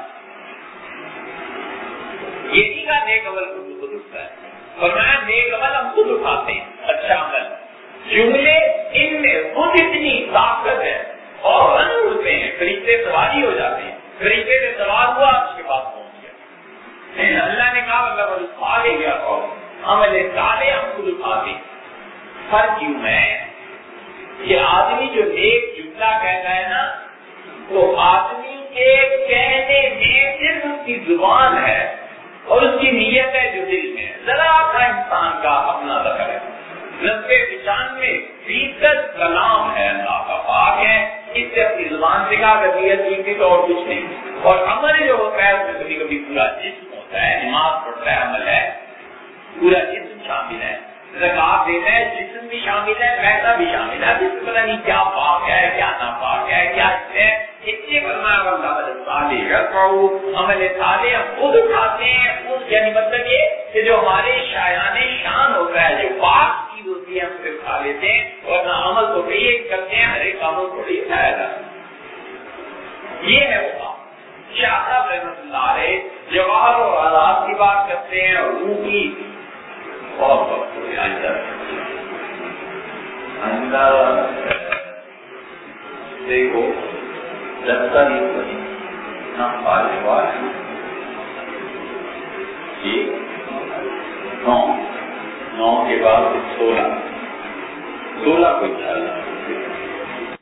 یہ نہیں کہا نیک عمل خود اٹھتا ہے, فرمایا نیک عمل ہم خود اٹھاتے ہیں. اچھا عمل جملے ان میں خود اتنی طاقت ہے اور اڑتے ہیں, فرشتے سواری ہو جاتے ہیں. فرشتے سے سوار ہوا اس کے پاس پہنچ گیا. اللہ نے کہا والعمل الصالح یرفعہ عمل صالح ہم خود اٹھاتے ہیں. فرق کیوں ہے کہ آدمی جو نیک جملہ کہتا ہے نا تو آدمی کے کہنے میں صرف اس کی زبان ہے اور اس کی نیت ہے جو دل میں ہے. ذرا سا انسان کا اپنا ذکر ہے. 90-95% کلام ہے اللہ کا پاک ہے. اس سے اپنی زبان سے کہا کہ نیت ٹھیک تھی تو اور کچھ نہیں. اور عمل جو ہوتا ہے اس میں کبھی کبھی پورا جسم ہوتا ہے, نماز پڑھتا ہے عمل ہے, پورا جسم شامل ہے. زکات دینا ہے، جسم بھی شامل ہے، پیسہ بھی شامل ہے. ابھی پتہ نہیں کیا پاک ہے کیا ناپاک ہے کیا ہے. اتنے فرمایا واللہ صالح رکھو عمل صالح ہم خود اٹھاتے ہیں خود، یعنی مطلب یہ کہ جو ہمارے شایان شان ہوتا ہے، جو پاک چیز ہوتی ہے ہم سے اٹھا لیتے ہیں، اور نہ عمل تو یہ کرتے ہیں، ہر ایک کاموں کو نہیں اٹھایا جاتا. یہ ہے وہ کام. شاہ صاحب رحمۃ اللہ علیہ جواہر اور آلات کی بات کرتے ہیں اور روح کی بہت وقت ہو گیا. دیکھو لگتا نہیں بنی نہ پالے والے جی 9 کے بعد 16 کو چل رہا.